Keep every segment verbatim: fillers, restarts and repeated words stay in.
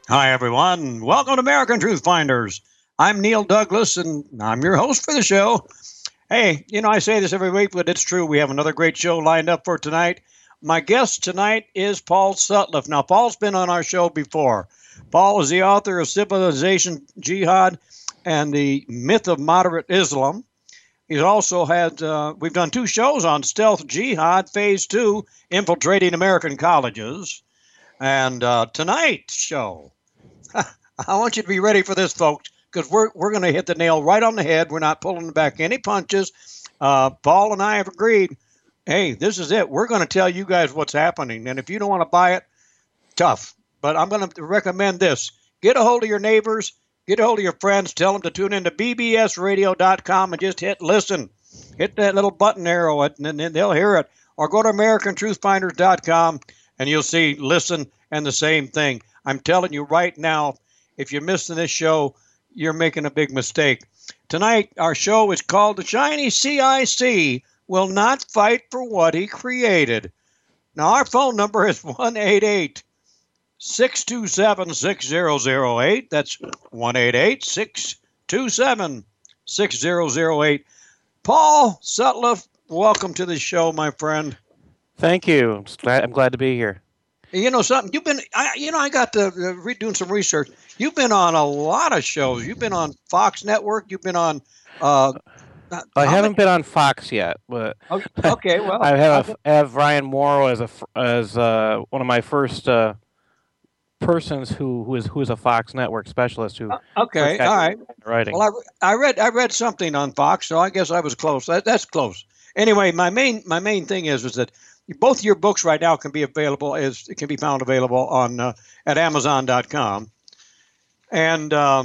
Hi, everyone. Welcome to American Truth Finders. I'm Neil Douglas, and I'm your host for the show. Hey, you know, I say this every week, but it's true. We have another great show lined up for tonight. My guest tonight is Paul Sutliff. Now, Paul's been on our show before. Paul is the author of Civilization Jihad and the Myth of Moderate Islam. He's also had, uh, we've done two shows on Stealth Jihad, Phase two, Infiltrating American Colleges. And uh, tonight's show, I want you to be ready for this, folks, because we're we're going to hit the nail right on the head. We're not pulling back any punches. Uh, Paul and I have agreed, hey, this is it. We're going to tell you guys what's happening. And if you don't want to buy it, tough. But I'm going to recommend this. Get a hold of your neighbors. Get a hold of your friends. Tell them to tune into b b s radio dot com and just hit listen. Hit that little button arrow, and then they'll hear it. Or go to american truth finders dot com, and you'll see listen and the same thing. I'm telling you right now, if you're missing this show, you're making a big mistake. Tonight, our show is called The Chinese C I C Will Not Fight for What He Created. Now, our phone number is one eight eight, six two seven, six zero zero eight. That's one eight eight, six two seven, six zero zero eight. Paul Sutliff, welcome to the show, my friend. Thank you. I'm glad, I'm glad to be here. You know something? You've been, I, you know, I got to uh, re- doing some research. You've been on a lot of shows. You've been on Fox Network. You've been on. Uh, I haven't many? been on Fox yet, but okay. Well, I have I have Ryan Morrow as a as uh, one of my first uh, persons who who is who is a Fox Network specialist. Who uh, okay, all right. Writing. Well, I, I read I read something on Fox, so I guess I was close. That, that's close. Anyway, my main my main thing is is that. Both your books right now can be available is it can be found available on uh, at amazon dot com, and uh,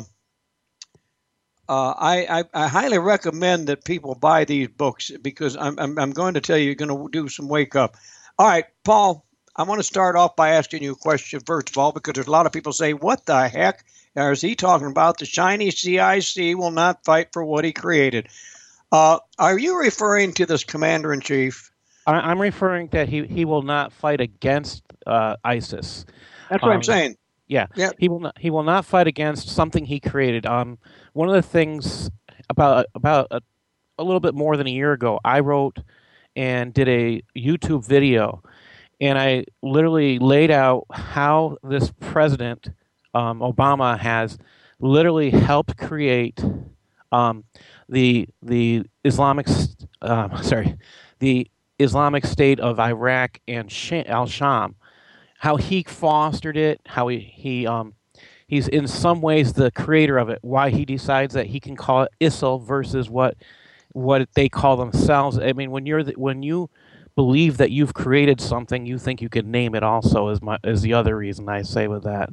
uh, I, I I highly recommend that people buy these books because I'm I'm, I'm going to tell you you're going to do some wake up. All right, Paul, I want to start off by asking you a question first of all because there's a lot of people say, what the heck is he talking about? The Chinese C I C will not fight for what he created. Uh, are you referring to this commander in chief? I'm referring that he, he will not fight against uh, ISIS. That's what um, I'm saying. Yeah, yeah, he will not. He will not fight against something he created. Um, one of the things about about a, a little bit more than a year ago, I wrote and did a YouTube video, and I literally laid out how this president, um, Obama, has literally helped create um, the the Islamic. Uh, sorry, the Islamic State of Iraq and al-Sham, how he fostered it, how he, he um, he's in some ways the creator of it, why he decides that he can call it I S I L versus what what they call themselves. I mean, when you're the, when you believe that you've created something, you think you can name it also is, my, is the other reason I say with that.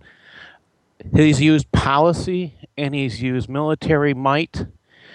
He's used policy and he's used military might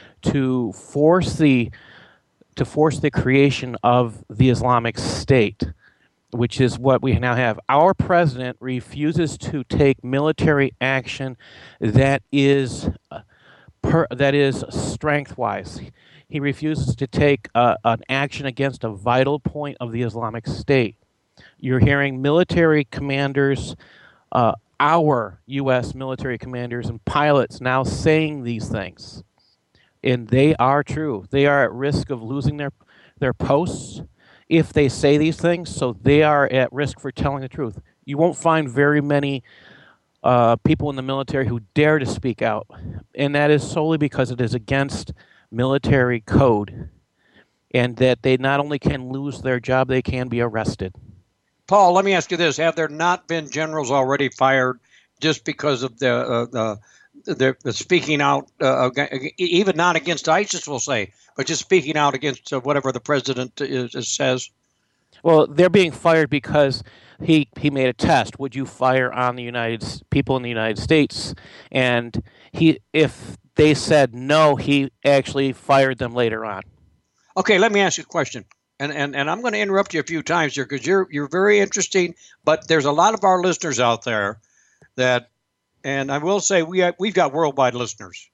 to force the to force the creation of the Islamic State, which is what we now have. Our president refuses to take military action that is uh, per, that is strength-wise. He refuses to take uh, an action against a vital point of the Islamic State. You're hearing military commanders, uh, our U S military commanders and pilots now saying these things. And they are true. They are at risk of losing their their posts if they say these things, so they are at risk for telling the truth. You won't find very many uh, people in the military who dare to speak out, and that is solely because it is against military code, and that they not only can lose their job, they can be arrested. Paul, let me ask you this. Have there not been generals already fired just because of the uh, the The, the speaking out, uh, even not against ISIS, we'll say, but just speaking out against uh, whatever the president is, is, says? Well, they're being fired because he he made a test. Would you fire on the United people in the United States? And he, if they said no, he actually fired them later on. Okay, let me ask you a question, and and, and I'm going to interrupt you a few times here because you're you're very interesting. But there's a lot of our listeners out there that. And I will say we have, we've got worldwide listeners.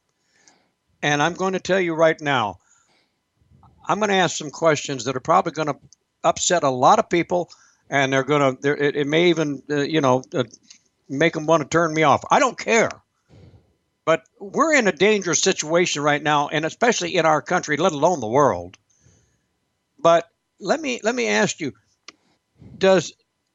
And I'm going to tell you right now, I'm going to ask some questions that are probably going to upset a lot of people, and they're going to. It, it may even, uh, you know, uh, make them want to turn me off. I don't care. But we're in a dangerous situation right now, and especially in our country, let alone the world. But let me let me ask you, does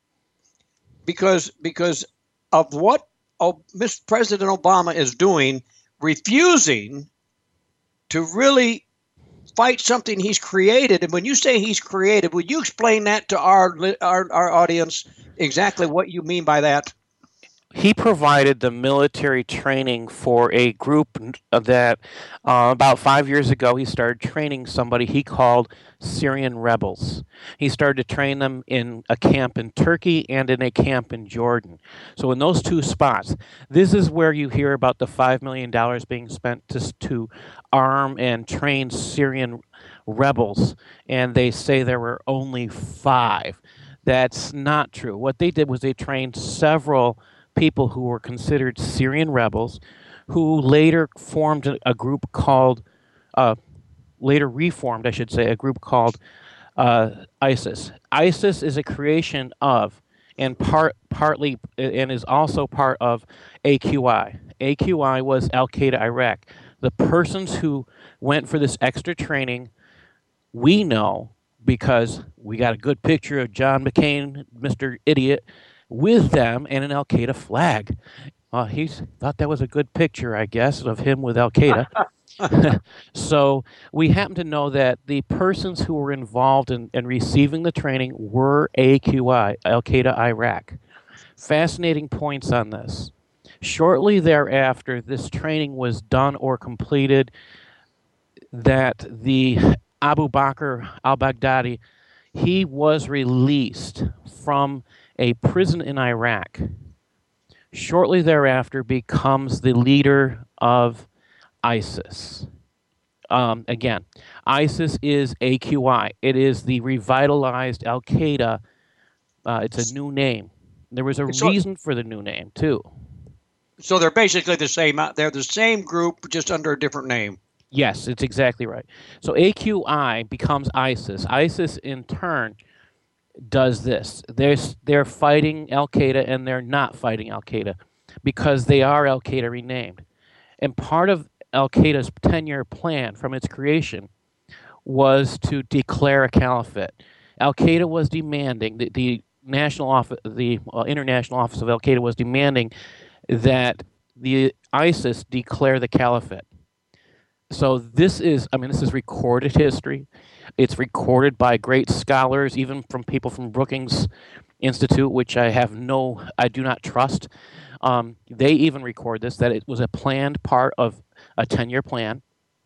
because because of what oh, Mister President Obama is doing, refusing to really fight something he's created. And when you say he's created, would you explain that to our our, our audience, exactly what you mean by that? He provided the military training for a group that uh, about five years ago he started training somebody he called Syrian rebels. He started to train them in a camp in Turkey and in a camp in Jordan. So in those two spots, this is where you hear about the five million dollars being spent to, to arm and train Syrian rebels, and they say there were only five. That's not true. What they did was they trained several people who were considered Syrian rebels, who later formed a, a group called, uh, later reformed, I should say, a group called uh, ISIS. ISIS is a creation of, and part partly, and is also part of A Q I. A Q I was Al Qaeda Iraq. The persons who went for this extra training, we know because we got a good picture of John McCain, Mister Idiot, with them and an Al Qaeda flag. Uh, he thought that was a good picture, I guess, of him with Al Qaeda. So we happen to know that the persons who were involved in, in receiving the training were A Q I, Al Qaeda Iraq. Fascinating points on this. Shortly thereafter, this training was done or completed, that the Abu Bakr al-Baghdadi, he was released from a prison in Iraq. Shortly thereafter becomes the leader of ISIS. Um, again, ISIS is A Q I. It is the revitalized Al Qaeda. Uh, it's a new name. There was a so, reason for the new name too. So they're basically the same. They're the same group, just under a different name. Yes, it's exactly right. So A Q I becomes ISIS. ISIS, in turn, does this. They're, they're fighting Al Qaeda, and they're not fighting Al Qaeda because they are Al Qaeda renamed. And part of Al Qaeda's ten-year plan from its creation was to declare a caliphate. Al Qaeda was demanding, the, the national office, the well, international office of Al Qaeda was demanding that the ISIS declare the caliphate. So this is, I mean, this is recorded history. It's recorded by great scholars, even from people from Brookings Institute, which I have no, I do not trust. Um, they even record this, that it was a planned part of a ten-year plan.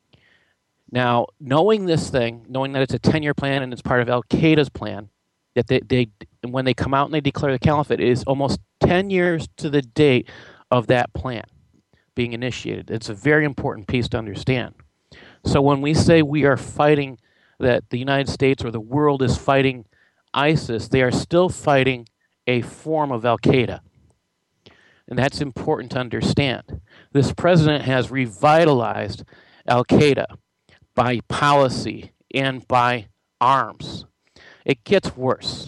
Now, knowing this thing, knowing that it's a ten-year plan and it's part of Al Qaeda's plan, that they, they when they come out and they declare the caliphate, it is almost ten years to the date of that plan being initiated. It's a very important piece to understand. So when we say we are fighting, that the United States or the world is fighting ISIS, they are still fighting a form of Al Qaeda. And that's important to understand. This president has revitalized Al Qaeda by policy and by arms. It gets worse.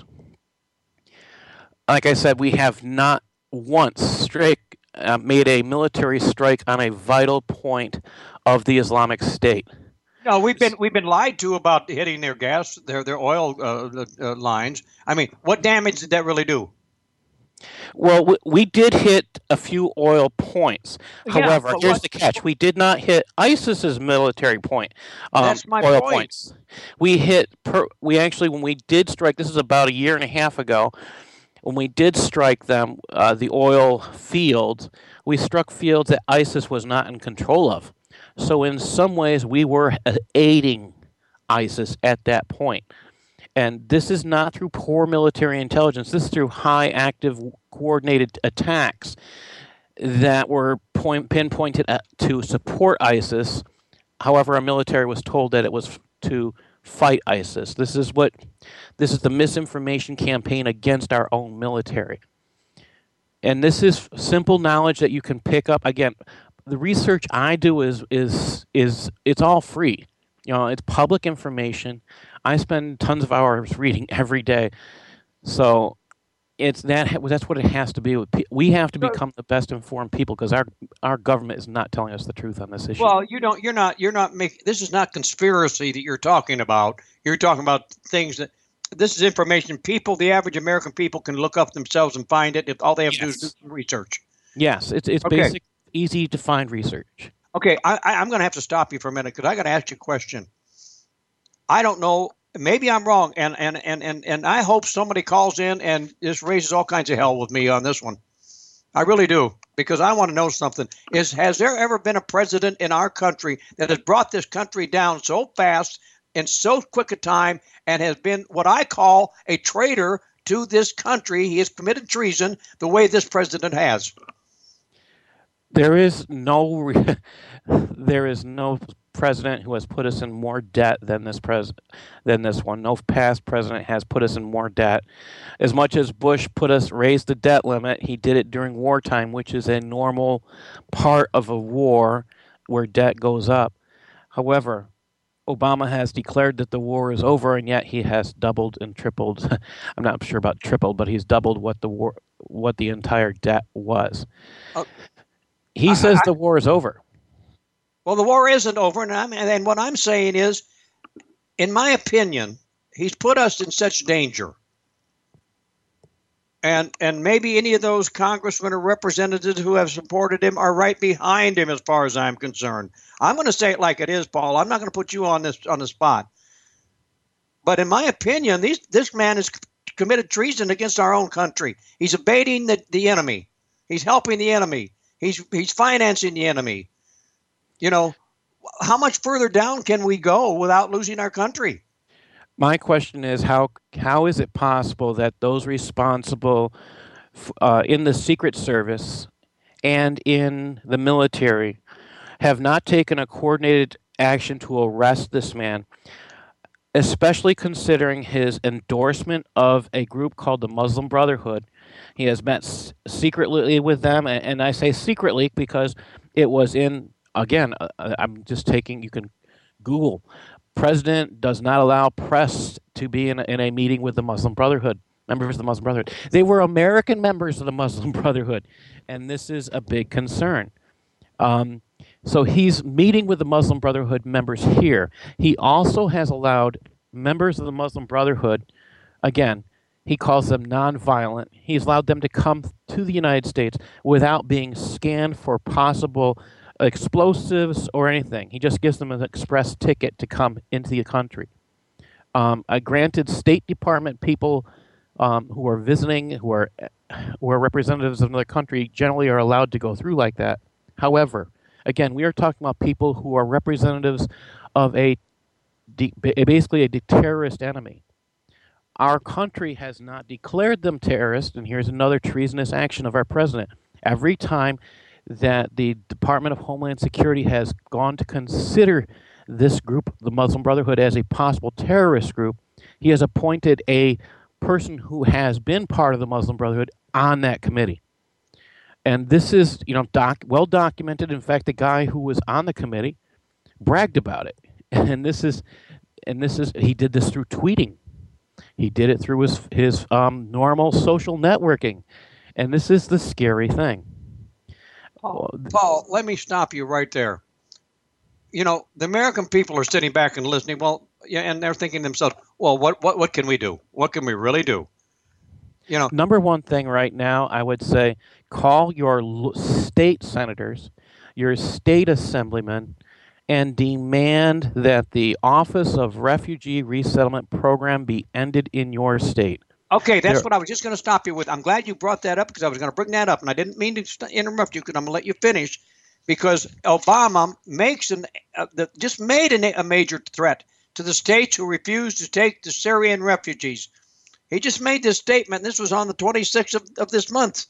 Like I said, we have not once strike, uh, made a military strike on a vital point of the Islamic State. No, we've been we've been lied to about hitting their gas, their their oil uh, uh, lines. I mean, what damage did that really do? Well, we, we did hit a few oil points. Yeah, However, but here's what- the catch: we did not hit ISIS's military point. Um, That's my oil point. points. We hit. Per, we actually, when we did strike, this is about a year and a half ago. When we did strike them, uh, the oil fields, we struck fields that ISIS was not in control of. So in some ways, we were aiding ISIS at that point. And this is not through poor military intelligence. This is through high active coordinated attacks that were point, pinpointed at, to support ISIS. However, our military was told that it was to fight ISIS. This is what this is the misinformation campaign against our own military. And this is simple knowledge that you can pick up. Again, the research I do is is is it's all free. You know, it's public information. I spend tons of hours reading every day. So it's that that's what it has to be. We have to become the best informed people because our our government is not telling us the truth on this issue. Well, you don't. You're not. You're not making. This is not conspiracy that you're talking about. You're talking about things that. This is information people, the average American people, can look up themselves and find it if all they have yes. to do is do some research. Yes, it's it's okay. basic, easy to find research. Okay, I, I, I'm going to have to stop you for a minute because I got to ask you a question. I don't know. Maybe I'm wrong, and and, and, and and I hope somebody calls in and just raises all kinds of hell with me on this one. I really do, because I want to know something. Is has there ever been a president in our country that has brought this country down so fast in so quick a time and has been what I call a traitor to this country? He has committed treason the way this president has. There is no, there is no president who has put us in more debt than this pres than this one. No past president has put us in more debt. As much as Bush put us raised the debt limit, he did it during wartime, which is a normal part of a war where debt goes up. However, Obama has declared that the war is over, and yet he has doubled and tripled. I'm not sure about tripled, but he's doubled what the war, what the entire debt was. Uh, he I, says I, the war is over. Well, the war isn't over, and, I'm, and what I'm saying is, in my opinion, he's put us in such danger. And and maybe any of those congressmen or representatives who have supported him are right behind him as far as I'm concerned. I'm going to say it like it is, Paul. I'm not going to put you on this on the spot. But in my opinion, these, this man has committed treason against our own country. He's abating the, the enemy. He's helping the enemy. He's he's financing the enemy. You know, how much further down can we go without losing our country? My question is, how how is it possible that those responsible uh, in the Secret Service and in the military have not taken a coordinated action to arrest this man, especially considering his endorsement of a group called the Muslim Brotherhood? He has met s- secretly with them, and, and I say secretly because it was in, again, uh, I'm just taking, you can Google, President does not allow press to be in a, in a meeting with the Muslim Brotherhood, members of the Muslim Brotherhood. They were American members of the Muslim Brotherhood, and this is a big concern. Um, so he's meeting with the Muslim Brotherhood members here. He also has allowed members of the Muslim Brotherhood, again, he calls them nonviolent. He's allowed them to come to the United States without being scanned for possible explosives or anything. He just gives them an express ticket to come into the country. Um, I granted State Department people um, who are visiting, who are who are representatives of another country, generally are allowed to go through like that. However, again, we are talking about people who are representatives of a de- basically a terrorist enemy. Our country has not declared them terrorists, and here's another treasonous action of our president. Every time that the Department of Homeland Security has gone to consider this group, the Muslim Brotherhood, as a possible terrorist group, he has appointed a person who has been part of the Muslim Brotherhood on that committee. And this is, you know, doc, well documented. In fact, the guy who was on the committee bragged about it. And this is, and this is, he did this through tweeting. He did it through his his um, normal social networking. And this is the scary thing. Paul, Paul, let me stop you right there. You know, the American people are sitting back and listening. Well, yeah, and they're thinking to themselves, well, what, what, what can we do? What can we really do? You know, number one thing right now, I would say, call your state senators, your state assemblymen, and demand that the Office of Refugee Resettlement Program be ended in your state. Okay, that's there. What I was just going to stop you with. I'm glad you brought that up because I was going to bring that up, and I didn't mean to st- interrupt you because I'm going to let you finish. Because Obama makes an uh, the, just made an, a major threat to the states who refuse to take the Syrian refugees. He just made this statement. And this was on the twenty-sixth of, of this month.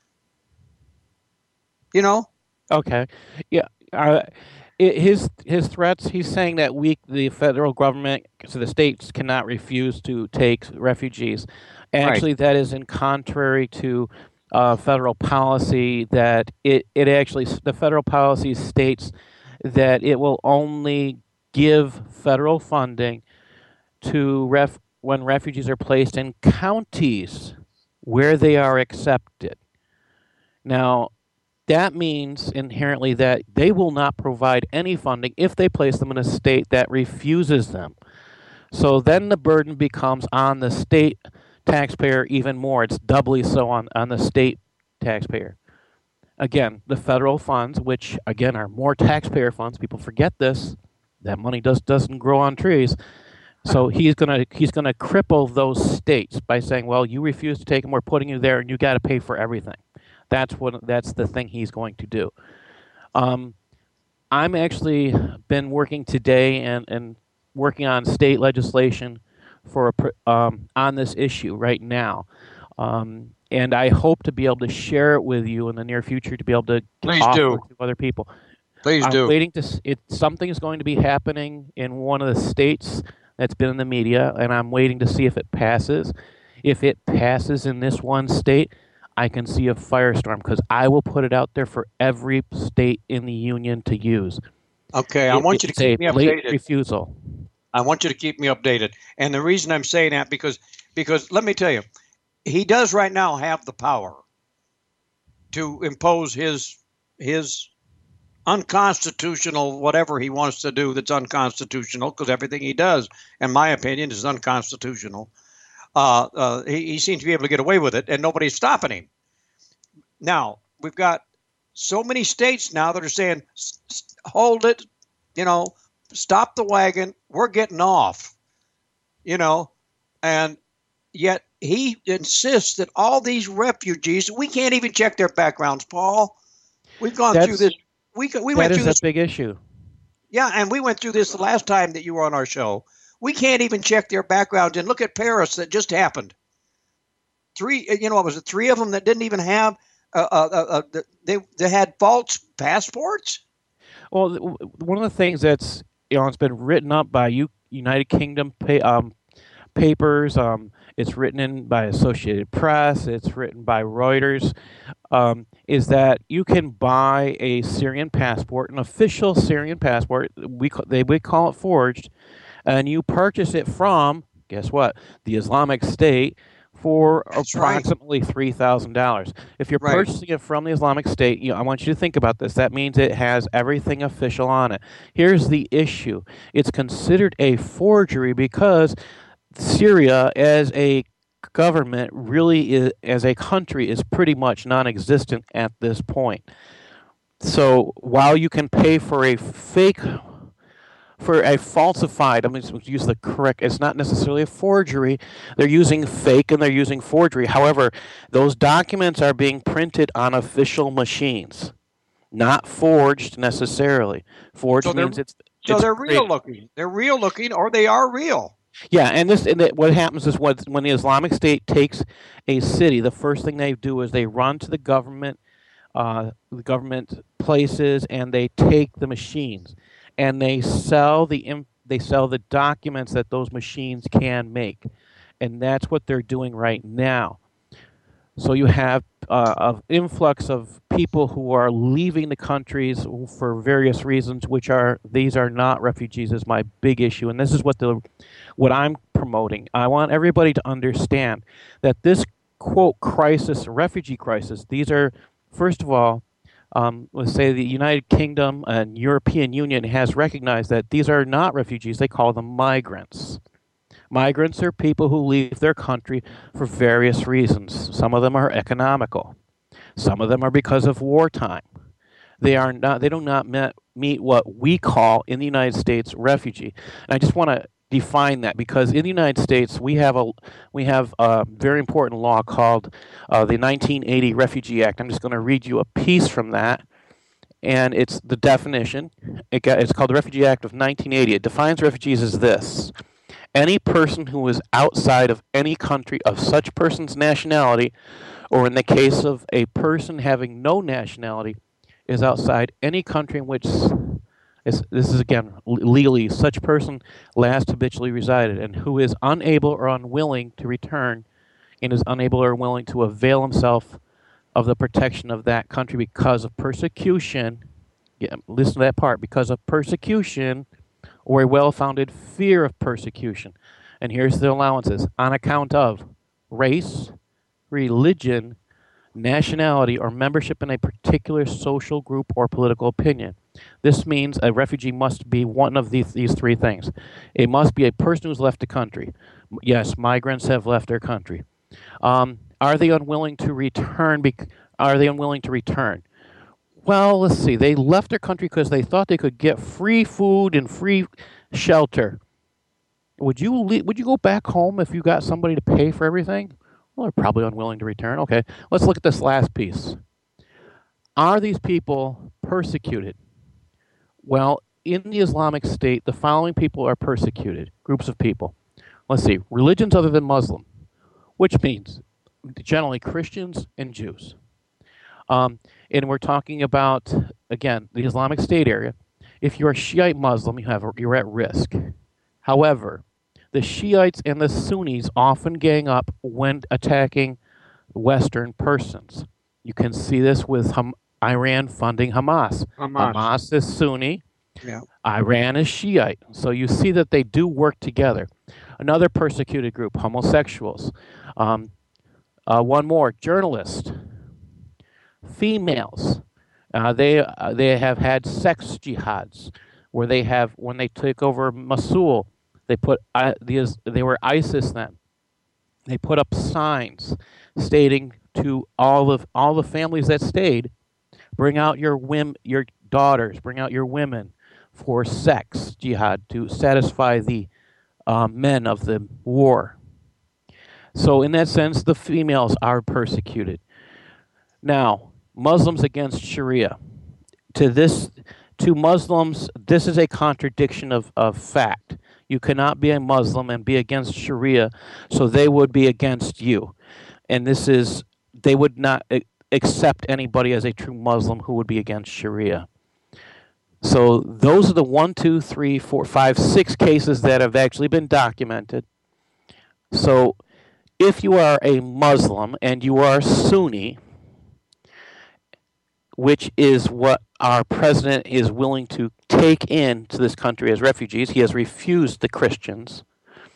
You know. Okay. Yeah. Uh, it, his his threats. He's saying that we, the federal government, so the states cannot refuse to take refugees. Actually, right. That is in contrary to Uh, federal policy. That it, it actually, the federal policy states that it will only give federal funding to ref when refugees are placed in counties where they are accepted. Now, that means inherently that they will not provide any funding if they place them in a state that refuses them. So then the burden becomes on the state taxpayer even more. It's doubly so on, on the state taxpayer. Again, the federal funds, which again are more taxpayer funds, people forget this, that money does, doesn't grow on trees. So he's gonna he's gonna cripple those states by saying, well, you refuse to take them, we're putting you there and you gotta pay for everything. That's what that's the thing he's going to do. Um, I'm actually been working today and, and working on state legislation for a, um, on this issue right now, um, and I hope to be able to share it with you in the near future to be able to Please offer do. it to other people. Please I'm do. waiting to. It something is going to be happening in one of the states that's been in the media, and I'm waiting to see if it passes. If it passes in this one state, I can see a firestorm because I will put it out there for every state in the union to use. Okay, I It- want you to it's keep a me blatant updated. refusal. I want you to keep me updated. And the reason I'm saying that because because let me tell you, he does right now have the power to impose his his unconstitutional whatever he wants to do that's unconstitutional, because everything he does, in my opinion, is unconstitutional. Uh, uh, he, he seems to be able to get away with it, and nobody's stopping him. Now, we've got so many states now that are saying, "S- s- hold it, you know, stop the wagon, we're getting off, you know, and yet he insists that all these refugees, we can't even check their backgrounds, Paul. We've gone through That's this. We, go- we that went is through a this. big issue. Yeah, and we went through this the last time that you were on our show. We can't even check their backgrounds. And look at Paris that just happened. Three, you know, what was it? Three of them that didn't even have, uh, uh, uh, uh, they they had false passports. Well, th- w- one of the things that's you know it's been written up by U- United Kingdom pa- um, papers. Um, it's written in by Associated Press. It's written by Reuters. Um, is that you can buy a Syrian passport, an official Syrian passport. We ca- they would call it forged, and you purchase it from, guess what, the Islamic State for That's right. approximately three thousand dollars. If you're Right. purchasing it from the Islamic State, you know, I want you to think about this. That means it has everything official on it. Here's the issue: it's considered a forgery because Syria, as a government, really is, as a country, is pretty much non-existent at this point. So while you can pay for a fake, for a falsified, I mean, let's use the correct, it's not necessarily a forgery. They're using fake and they're using forgery. However, those documents are being printed on official machines, not forged necessarily. Forged So they're means it's so it's they're created. real looking. They're real looking, or they are real. Yeah, and this and that what happens is what when the Islamic State takes a city, the first thing they do is they run to the government, uh, the government places, and they take the machines, and they sell the im- they sell the documents that those machines can make, and that's what they're doing right now. So you have uh, an influx of people who are leaving the countries for various reasons, which are these are not refugees. Is my big issue, and this is what the what I'm promoting. I want everybody to understand that this quote crisis, refugee crisis. These are first of all, um, let's say the United Kingdom and European Union has recognized that these are not refugees. They call them migrants. Migrants are people who leave their country for various reasons. Some of them are economical. Some of them are because of wartime. They are not. They do not met, meet what we call in the United States refugee. And I just want to define that because in the United States we have a we have a very important law called uh, the nineteen eighty Refugee Act. I'm just going to read you a piece from that, and it's the definition. It got, it's called the Refugee Act of nineteen eighty. It defines refugees as this: any person who is outside of any country of such person's nationality, or in the case of a person having no nationality, is outside any country in which is, this is again legally such person last habitually resided, and who is unable or unwilling to return, and is unable or unwilling to avail himself of the protection of that country because of persecution. Yeah, listen to that part: because of persecution or a well-founded fear of persecution. And here's the allowances: on account of race, religion, nationality, or membership in a particular social group or political opinion. This means a refugee must be one of these, these three things. It must be a person who's left the country. Yes, migrants have left their country. Um, are they unwilling to return? Bec- are they unwilling to return? Well, let's see. They left their country because they thought they could get free food and free shelter. Would you le- would you go back home if you got somebody to pay for everything? Well, they're probably unwilling to return. Okay, let's look at this last piece. Are these people persecuted? Well, in the Islamic State, the following people are persecuted, groups of people. Let's see, religions other than Muslim, which means generally Christians and Jews. Um, and we're talking about, again, the Islamic State area. If you're a Shiite Muslim, you have, you're at risk. However, the Shiites and the Sunnis often gang up when attacking Western persons. You can see this with Ham- Iran funding Hamas. Hamas. Hamas is Sunni. Yeah. Iran is Shiite. So you see that they do work together. Another persecuted group, homosexuals. Um, uh, one more, journalists. Females. Uh, they uh, they have had sex jihads, where they have, when they took over Mosul, they put uh, these, they were ISIS then. They put up signs stating to all of all the families that stayed, bring out your wim, your daughters, bring out your women for sex jihad to satisfy the uh, men of the war. So in that sense, the females are persecuted. Now, Muslims against Sharia. To this, to Muslims, this is a contradiction of, of fact. You cannot be a Muslim and be against Sharia, so they would be against you. And this is, they would not accept anybody as a true Muslim who would be against Sharia. So those are the one, two, three, four, five, six cases that have actually been documented. So if you are a Muslim and you are Sunni, which is what our president is willing to take into this country as refugees. He has refused the Christians.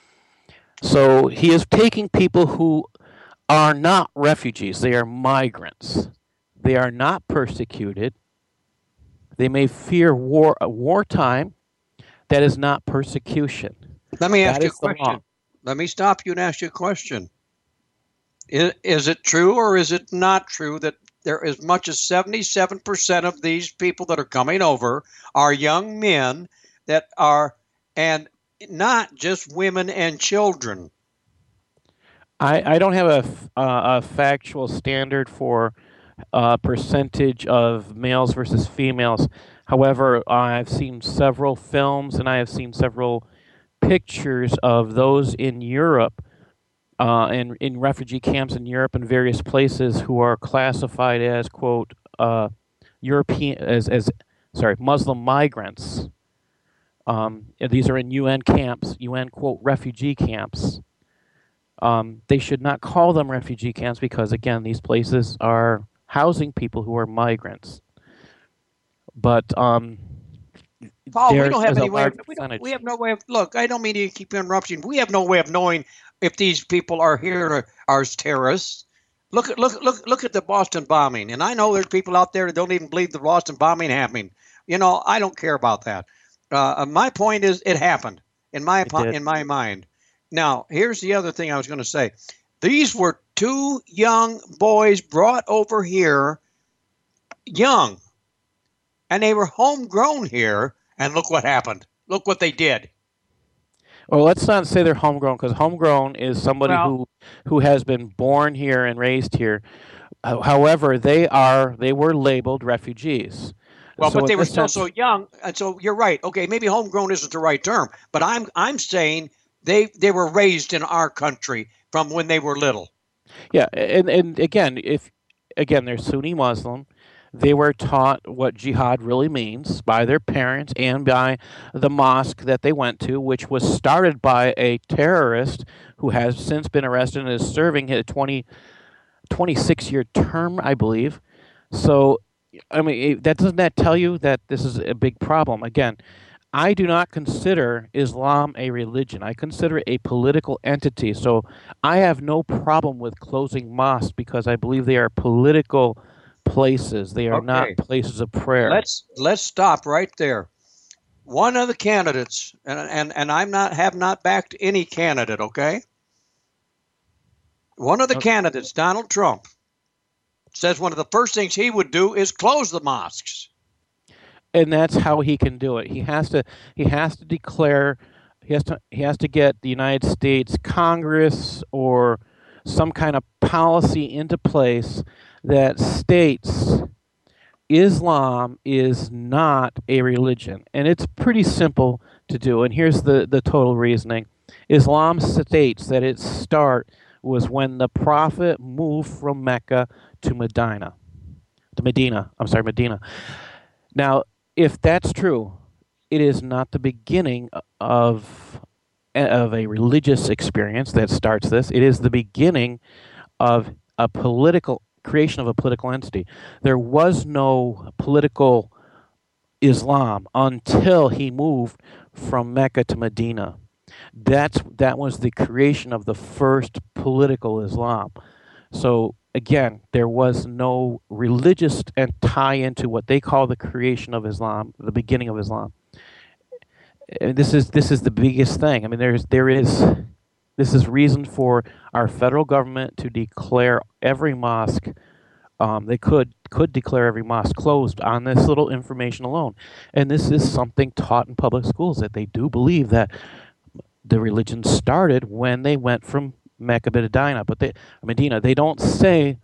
So he is taking people who are not refugees. They are migrants. They are not persecuted. They may fear war, wartime. That is not persecution. Let me ask That you a is the question. law. Let me stop you and ask you a question. Is, is it true or is it not true that there as much as seventy-seven percent of these people that are coming over are young men that are, and not just women and children? I, I don't have a, f- uh, a factual standard for uh, percentage of males versus females. However, I've seen several films and I have seen several pictures of those in Europe, uh, and in refugee camps in Europe and various places who are classified as, quote, uh, European, as, as sorry, Muslim migrants. Um, these are in U N camps, U N, quote, refugee camps. Um, they should not call them refugee camps because, again, these places are housing people who are migrants. But um, Paul, we there don't have is a any way. Of, large we, don't, percentage. we have no way of. Look, I don't mean to keep interrupting. We have no way of knowing if these people are here are as terrorists. Look at look look look at the Boston bombing, and I know there's people out there that don't even believe the Boston bombing happening. You know, I don't care about that. Uh, my point is, it happened in my It did. in my mind. Now, here's the other thing I was going to say. These were two young boys brought over here, young, and they were homegrown here. And look what happened. Look what they did. Well, let's not say they're homegrown, because homegrown is somebody Well- who who has been born here and raised here. Ho- However, they are they were labeled refugees. Well, So but they in were this still sense- so young, and so you're right. Okay, maybe homegrown isn't the right term, but I'm I'm saying they they were raised in our country from when they were little. Yeah, and and again, if again they're Sunni Muslim, they were taught what jihad really means by their parents and by the mosque that they went to, which was started by a terrorist who has since been arrested and is serving a twenty, twenty-six year term, I believe. So, I mean, it- that doesn't that tell you that this is a big problem? Again, I do not consider Islam a religion. I consider it a political entity. So I have no problem with closing mosques because I believe they are political places. They are not Okay, places of prayer. let's let's stop right there. One of the candidates, and and and I'm not have not backed any candidate. Okay, one of the Okay. candidates, Donald Trump, says one of the first things he would do is close the mosques. And that's how he can do it. He has to he has to declare he has to he has to get the United States Congress or some kind of policy into place that states Islam is not a religion. And it's pretty simple to do. And here's the, the total reasoning. Islam states that its start was when the Prophet moved from Mecca to Medina. To Medina. I'm sorry, Medina. Now, if that's true, it is not the beginning of of a religious experience that starts this. It is the beginning of a political creation of a political entity. There was no political Islam until he moved from Mecca to Medina. That's that was the creation of the first political Islam. So again, there was no religious and tie into what they call the creation of Islam, the beginning of Islam. And this is this is the biggest thing. I mean, there's there is this is reason for our federal government to declare every mosque. Um, they could could declare every mosque closed on this little information alone, and this is something taught in public schools that they do believe that the religion started when they went from Mecca to Medina, but they Medina. They don't say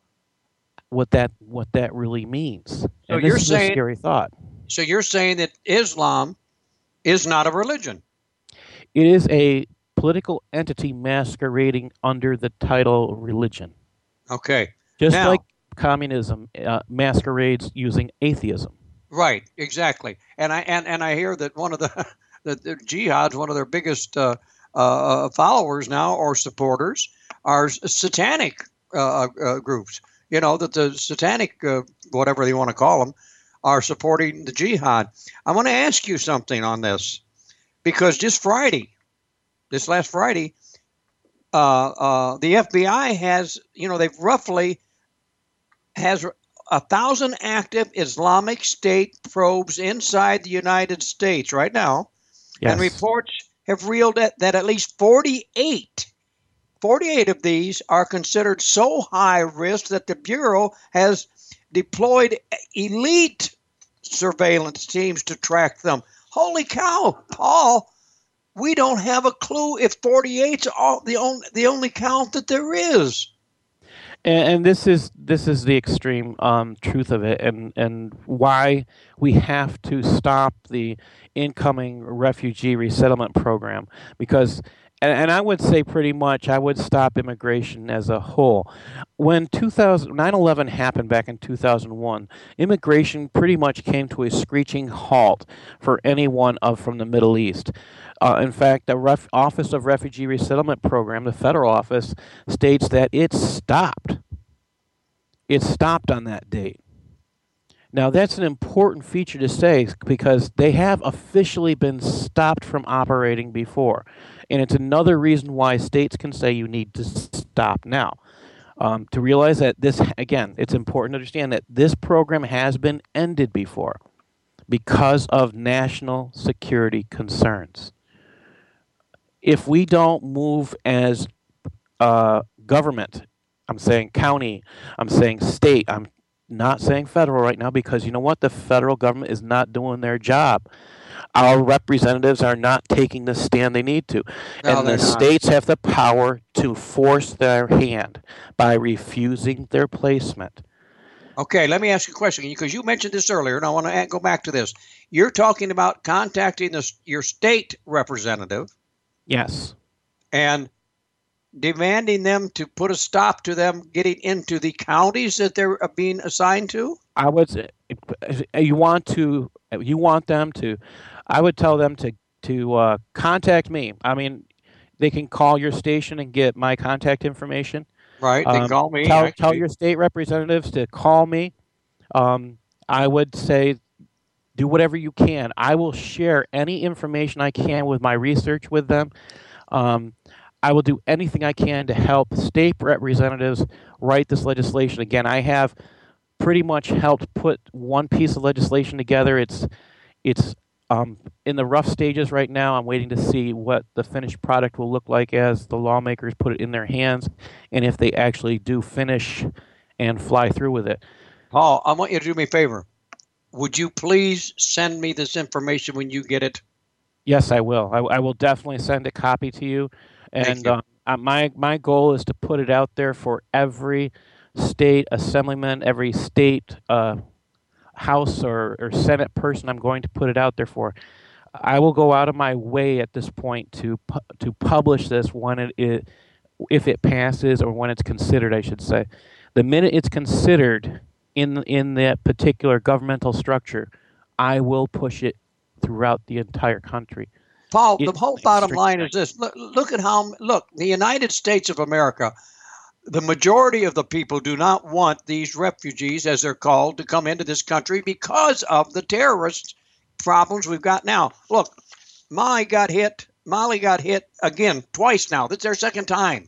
what that what that really means. So and you're this is saying a scary thought. So you're saying that Islam is not a religion. It is a political entity masquerading under the title religion. Okay. Just now, like communism uh, masquerades using atheism. Right, exactly. And I and, and I hear that one of the the, the jihad's one of their biggest uh, uh, followers now or supporters are satanic uh, uh, groups. You know that the satanic uh, whatever they want to call them are supporting the jihad. I want to ask you something on this because just Friday, this last Friday, uh, uh, the F B I has, you know, they've roughly has a thousand active Islamic State probes inside the United States right now, Yes. and reports have revealed that, that at least forty-eight, forty-eight of these are considered so high risk that the Bureau has deployed elite surveillance teams to track them. Holy cow, Paul! We don't have a clue if forty-eight's all the only the only count that there is. And, and this is this is the extreme um, truth of it, and and why we have to stop the incoming refugee resettlement program. Because, and, and I would say pretty much, I would stop immigration as a whole. When two thousand, nine eleven happened back in two thousand one, immigration pretty much came to a screeching halt for anyone of from the Middle East. Uh, in fact, the Ref- Office of Refugee Resettlement Program, the federal office, states that it stopped. It stopped on that date. Now, that's an important feature to say because they have officially been stopped from operating before. And it's another reason why states can say you need to stop now. Um, to realize that this, again, it's important to understand that this program has been ended before because of national security concerns. If we don't move as uh, government, I'm saying county, I'm saying state, I'm not saying federal right now because you know what? The federal government is not doing their job. Our representatives are not taking the stand they need to. No, and they're the not. states have the power to force their hand by refusing their placement. Okay, let me ask you a question because you mentioned this earlier, and I want to go back to this. You're talking about contacting the, your state representative. Yes. And demanding them to put a stop to them getting into the counties that they're being assigned to? I would say you want to you want them to I would tell them to to uh, contact me. I mean, they can call your station and get my contact information. Right, they Um, call me. Tell, actually. tell your state representatives to call me. Um, I would say do whatever you can. I will share any information I can with my research with them. Um, I will do anything I can to help state representatives write this legislation. Again, I have pretty much helped put one piece of legislation together. It's it's um, in the rough stages right now. I'm waiting to see what the finished product will look like as the lawmakers put it in their hands, and if they actually do finish and fly through with it. Paul, I want you to do me a favor. Would you please send me this information when you get it? Yes, I will. I, I will definitely send a copy to you. And you. Um, my my goal is to put it out there for every state assemblyman, every state uh, House or, or Senate person. I'm going to put it out there for. I will go out of my way at this point to pu- to publish this when it, it if it passes or when it's considered, I should say. The minute it's considered in in that particular governmental structure, I will push it throughout the entire country. Paul, the whole bottom line is this. Look, look at how, look, the United States of America, the majority of the people do not want these refugees, as they're called, to come into this country because of the terrorist problems we've got now. Look, Mali got hit. Mali got hit again twice now. That's their second time.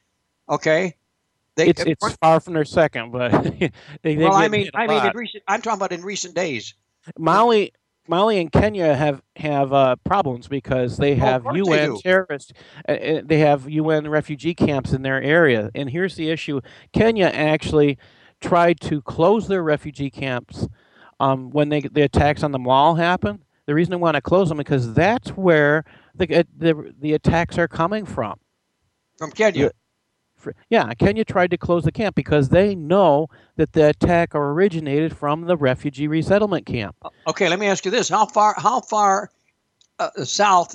Okay? They, it's it's far from their second, but they, they well, I mean, I mean, in recent, I'm talking about in recent days. Mali, Mali, and Kenya have have uh, problems because they have oh, U N they terrorists. Uh, they have U N refugee camps in their area, and here's the issue: Kenya actually tried to close their refugee camps um, when they, the attacks on the mall happened. The reason they want to close them is because that's where the the the attacks are coming from. From Kenya. The, Yeah, Kenya tried to close the camp because they know that the attack originated from the refugee resettlement camp. Okay, let me ask you this: How far? How far uh, south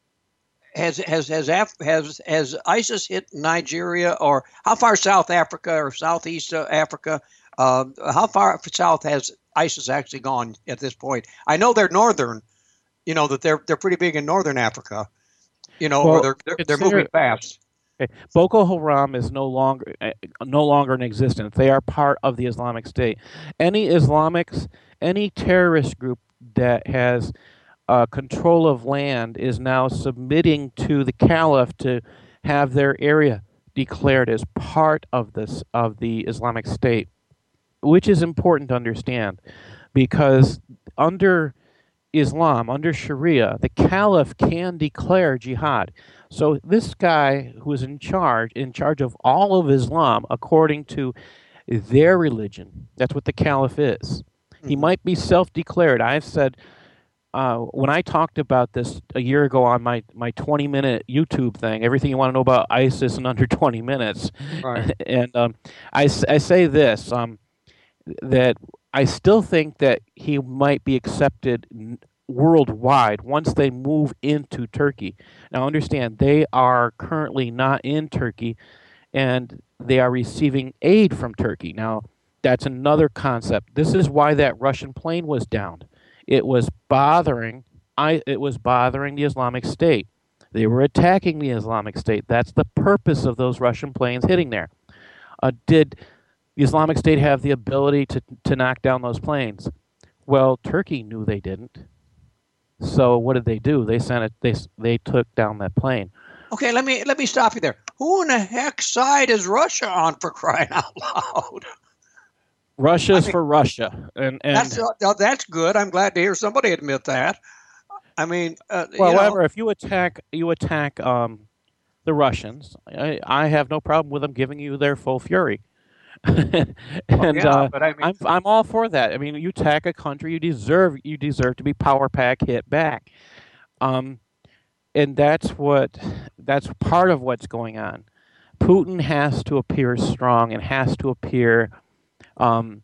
has has has Af- has has ISIS hit Nigeria, or how far South Africa or Southeast Africa? Uh, how far south has ISIS actually gone at this point? I know they're northern. You know that they're they're pretty big in northern Africa. You know, well, or they're they're, they're moving fast. Okay. Boko Haram is no longer uh, no longer in existence. They are part of the Islamic State. Any Islamics, any terrorist group that has uh, control of land is now submitting to the Caliph to have their area declared as part of this of the Islamic State, which is important to understand, because under Islam, under Sharia, the Caliph can declare jihad. So this guy who is in charge, in charge of all of Islam, according to their religion, that's what the Caliph is. Mm-hmm. He might be self-declared. I've said, uh, when I talked about this a year ago on my, my twenty-minute YouTube thing, everything you want to know about ISIS in under twenty minutes, right. and um, I, I say this, um, that I still think that he might be accepted worldwide once they move into Turkey. Now, understand, they are currently not in Turkey, and they are receiving aid from Turkey. Now, that's another concept. This is why that Russian plane was downed. It was bothering, I, it was bothering the Islamic State. They were attacking the Islamic State. That's the purpose of those Russian planes hitting there. Uh, did the Islamic State have the ability to, to knock down those planes? Well, Turkey knew they didn't. So what did they do? They sent it. They they took down that plane. Okay, let me let me stop you there. Who in the heck side is Russia on, for crying out loud? Russia's I mean, for Russia, and and that's uh, that's good. I'm glad to hear somebody admit that. I mean, uh, well, you however, know, if you attack you attack um, the Russians, I, I have no problem with them giving you their full fury. and well, yeah, uh, but I mean, I'm I'm all for that. I mean, you attack a country, you deserve you deserve to be power pack hit back, um, and that's what that's part of what's going on. Putin has to appear strong and has to appear um,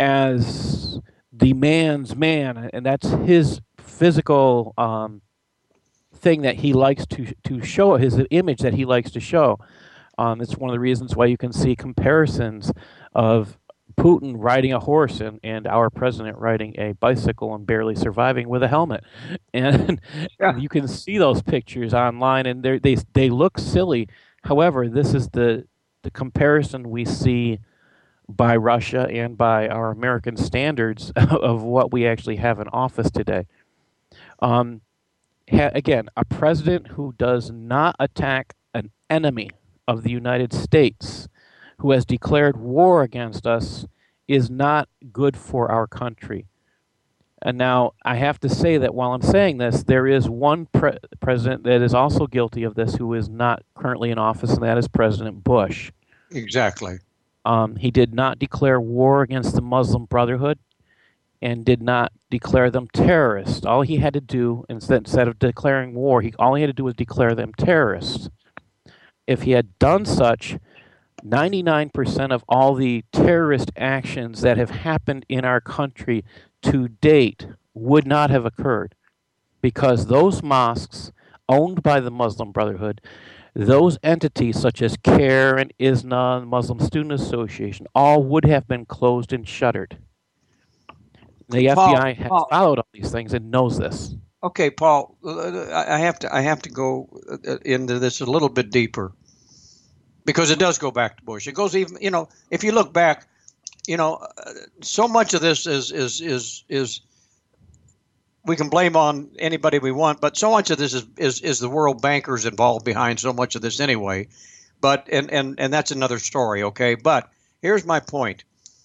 as the man's man, and that's his physical um, thing that he likes to to show, his image that he likes to show. Um, it's one of the reasons why you can see comparisons of Putin riding a horse and, and our president riding a bicycle and barely surviving with a helmet. And yeah. You can see those pictures online, and they they look silly. However, this is the the comparison we see by Russia and by our American standards of what we actually have in office today. Um, ha- again, a president who does not attack an enemy of the United States, who has declared war against us, is not good for our country. And now I have to say that while I'm saying this, there is one pre- president that is also guilty of this who is not currently in office, and that is President Bush. Exactly. Um, he did not declare war against the Muslim Brotherhood and did not declare them terrorists. All he had to do, instead, instead of declaring war, he, all he had to do was declare them terrorists. If he had done such, ninety-nine percent of all the terrorist actions that have happened in our country to date would not have occurred, because those mosques owned by the Muslim Brotherhood, those entities such as CARE and ISNA, the Muslim Student Association, all would have been closed and shuttered. The Paul, F B I has Paul, followed all these things and knows this. okay, Paul, I have to I have to go into this a little bit deeper, because it does go back to Bush. It goes even, you know, if you look back, you know, so much of this is is is is we can blame on anybody we want, but so much of this is is, is the world bankers involved behind so much of this anyway. But and and and that's another story, okay? But here's my point.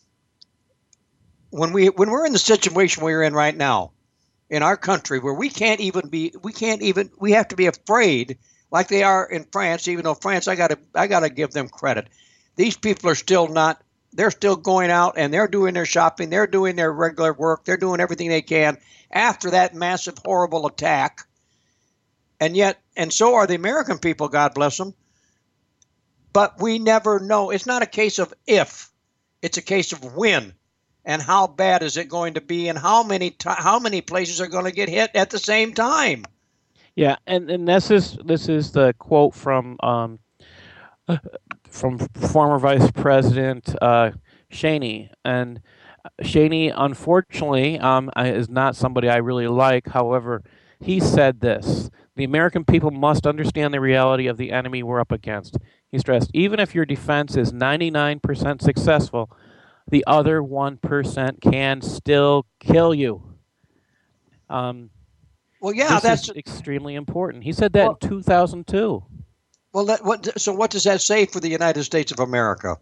When we when we're in the situation we're in right now in our country, where we can't even be we can't even we have to be afraid like they are in France, even though France, I gotta I gotta give them credit. These people are still not they're still going out and they're doing their shopping, they're doing their regular work, they're doing everything they can after that massive, horrible attack. And yet, and so are the American people, God bless them. But we never know. It's not a case of if, it's a case of when. And how bad is it going to be, and how many t- how many places are going to get hit at the same time? Yeah, and, and this is this is the quote from um, from former Vice President uh, Cheney, and Cheney, unfortunately, um, is not somebody I really like. However, he said this: the American people must understand the reality of the enemy we're up against. He stressed, even if your defense is ninety-nine percent successful, the other one percent can still kill you. Um, well, yeah, this that's is extremely important. He said that well, in two thousand two. Well, that, what, so what does that say for the United States of America?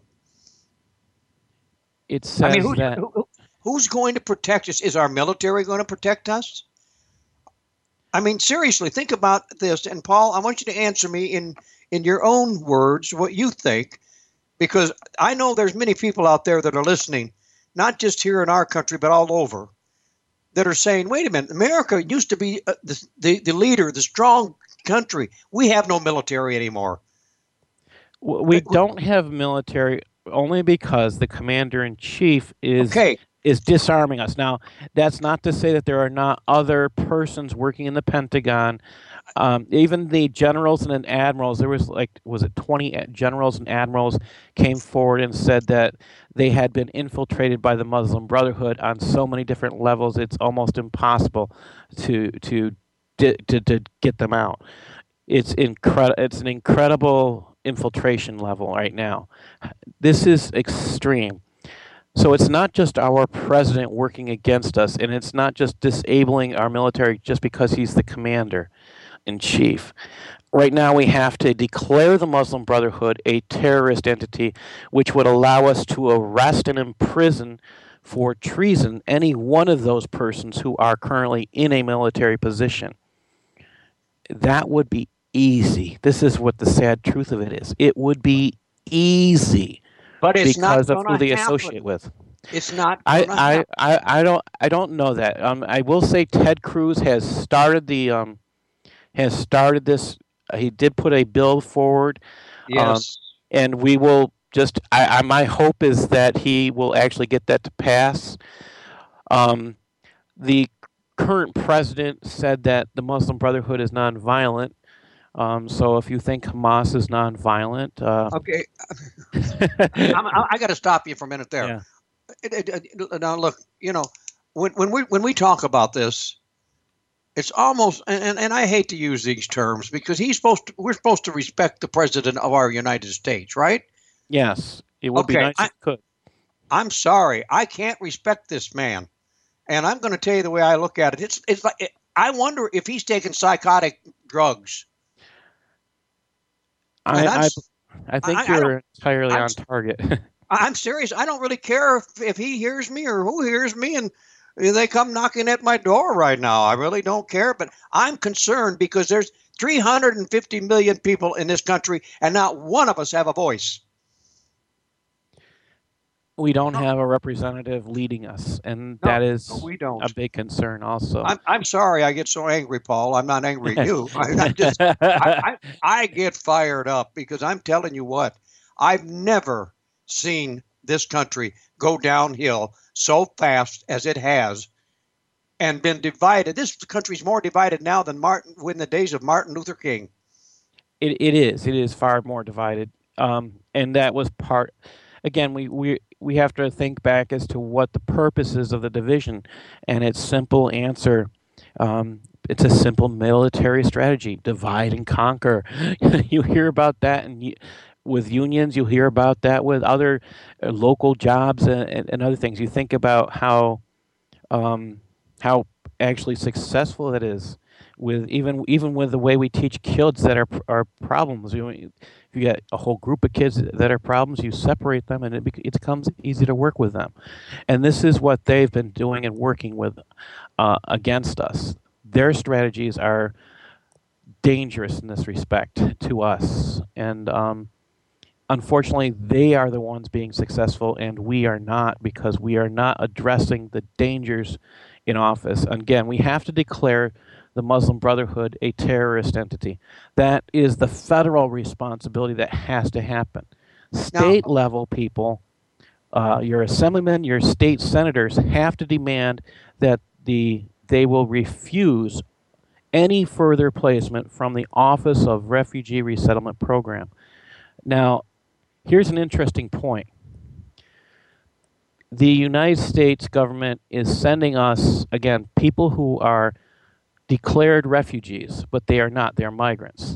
It says I mean, who's, that who, who's going to protect us? Is our military going to protect us? I mean, seriously, think about this. And Paul, I want you to answer me in in your own words what you think, because I know there's many people out there that are listening, not just here in our country, but all over, that are saying, wait a minute, America used to be uh, the, the, the leader, the strong country. We have no military anymore. We don't have military only because the commander-in-chief is okay. is disarming us. Now, that's not to say that there are not other persons working in the Pentagon. Um, even the generals and admirals, there was like, was it twenty generals and admirals came forward and said that they had been infiltrated by the Muslim Brotherhood on so many different levels, it's almost impossible to to to, to get them out. It's incredible. It's an incredible infiltration level right now. This is extreme. So it's not just our president working against us, and it's not just disabling our military just because he's the commander in chief. Right now we have to declare the Muslim Brotherhood a terrorist entity, which would allow us to arrest and imprison for treason any one of those persons who are currently in a military position. That would be easy. This is what the sad truth of it is. It would be easy, but it's because not of who they happen. associate with. It's not. I, I, I, I don't I don't know that. Um, I will say Ted Cruz has started the um, has started this. Uh, he did put a bill forward. Yes. Um, and we will just. I, I my hope is that he will actually get that to pass. Um, the current president said that the Muslim Brotherhood is nonviolent. Um, so if you think Hamas is nonviolent, uh, okay, I'm, I, I got to stop you for a minute there. Yeah. It, it, it, now look, you know, when when we when we talk about this, it's almost, and, and I hate to use these terms because he's supposed to, we're supposed to respect the president of our United States, right? Yes, it would okay, be nice I, if it could. I'm sorry, I can't respect this man, and I'm going to tell you the way I look at it. It's it's like it, I wonder if he's taking psychotic drugs, and I'm I I, I think I, I don't you're entirely I'm on target. I'm serious. I don't really care if, if he hears me or who hears me, and they come knocking at my door right now. I really don't care, but I'm concerned because there's three hundred fifty million people in this country, and not one of us have a voice. We don't have a representative leading us, and No, that no, is we don't. a big concern also. I'm I'm sorry I get so angry, Paul. I'm not angry at you. I, I just I, I I get fired up because I'm telling you what, I've never seen this country go downhill so fast as it has and been divided. This country's more divided now than Martin in the days of Martin Luther King. It it is. It is far more divided. Um, and that was part. Again, we, we we have to think back as to what the purpose is of the division, and its simple answer. Um, it's a simple military strategy: divide and conquer. You hear about that, and with unions, you hear about that with other uh, local jobs and, and, and other things. You think about how um, how actually successful that is with even even with the way we teach kids that are are problems. You know, if you get a whole group of kids that are problems, you separate them, and it, bec- it becomes easy to work with them. And this is what they've been doing and working with uh, against us. Their strategies are dangerous in this respect to us, and um, unfortunately, they are the ones being successful, and we are not because we are not addressing the dangers in office. Again, we have to declare the Muslim Brotherhood a terrorist entity. That is the federal responsibility that has to happen. Now, State level people, uh, your assemblymen, your state senators have to demand that the they will refuse any further placement from the Office of Refugee Resettlement Program. Now, here's an interesting point. The United States government is sending us, again, people who are declared refugees, but they are not. They're migrants.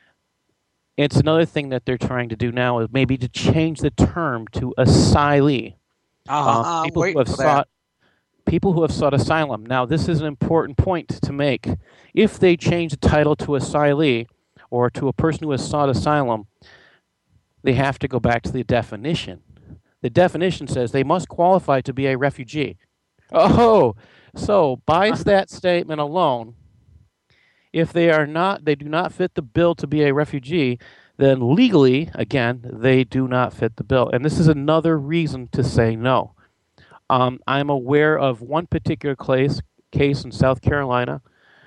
It's another thing that they're trying to do now is maybe to change the term to asylee. uh, Um, I'm people who waiting have for sought that. people who have sought asylum. Now, this is an important point to make. If they change the title to asylee or to a person who has sought asylum, they have to go back to the definition. The definition says they must qualify to be a refugee. Oh, so by that statement alone, if they are not, they do not fit the bill to be a refugee, then legally, again, they do not fit the bill. And this is another reason to say no. Um, I'm aware of one particular case, case in South Carolina